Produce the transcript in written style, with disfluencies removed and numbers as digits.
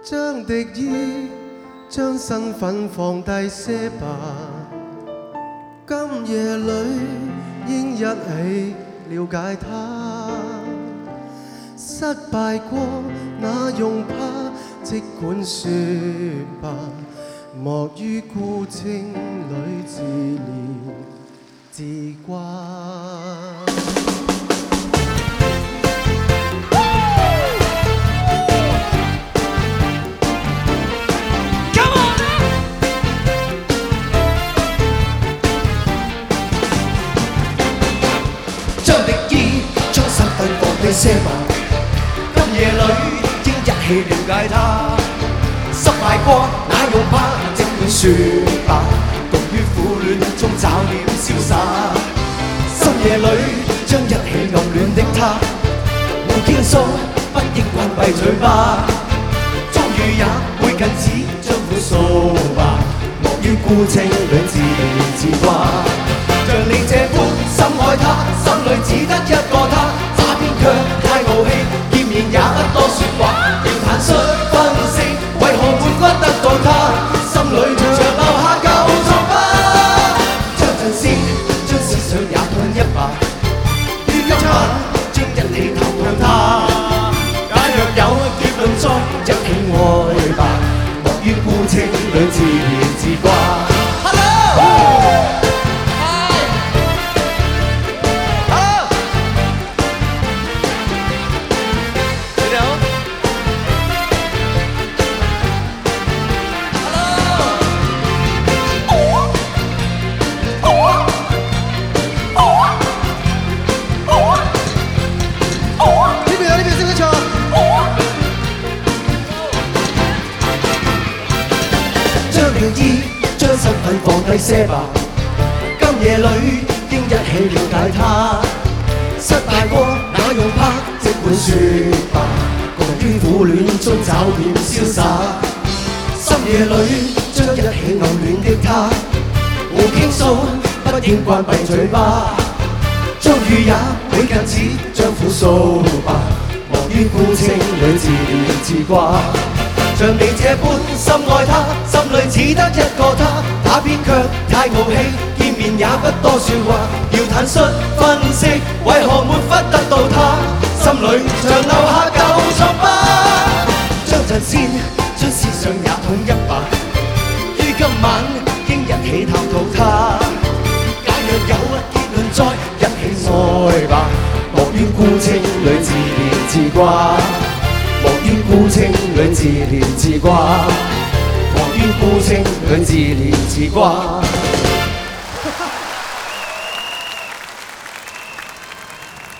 將敵意，將身份放低些吧。今夜裏應一起了解他。失敗過那用怕，即管說吧。莫於孤清裏自憐自掛。些吧，今夜裏應一起了解他。失敗過那用怕，即管說吧。共於苦戀中找點瀟灑。深夜裏將一起暗戀的他，互傾訴，不應關閉嘴巴。終於也會近似將苦訴吧。莫於孤清裏自憐自掛。像你這般深愛他，心裏只得一個他。卻太傲氣，見面也不多說話，要坦率分析，為何沒骨得到他？心裏長留下舊創疤，將陣先，將思想也吞一把，於今晚將一起投向他。假若有結論再一起愛吧，莫於孤清裏自憐自掛。將身份放低些吧，今夜裏應一起了解他。失敗過那用怕，即管說吧，共於苦戀中找點瀟灑。深夜裏將一起暗戀的他，互傾訴，不應關閉嘴巴。遭遇也會近似將苦訴吧，莫於孤清裏自憐自掛。像你這般深愛他，心裏只得一個他，他偏卻太傲氣，見面也不多說話，要坦率分析，為何沒忽得到他？心裏長留下舊創疤，將陣先，將思想也統一吧，於今晚應一起探討他。假若有結論再一起愛吧，莫於孤清裏自憐自掛。莫於孤清裏自憐自掛，莫於孤清裏自憐自掛。